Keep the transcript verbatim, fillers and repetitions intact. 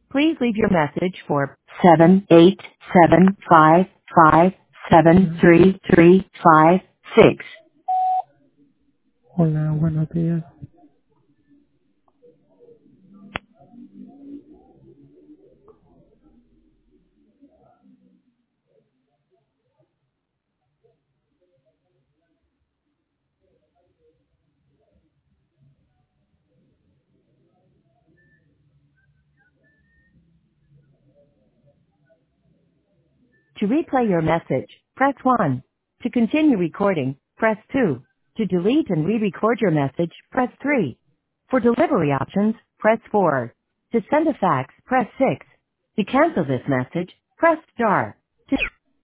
Please leave your message for seven eight seven five five seven three three five six. Hola, buenos días. To replay your message, press one. To continue recording, press two. To delete and re-record your message, press three. For delivery options, press four. To send a fax, press six. To cancel this message, press star.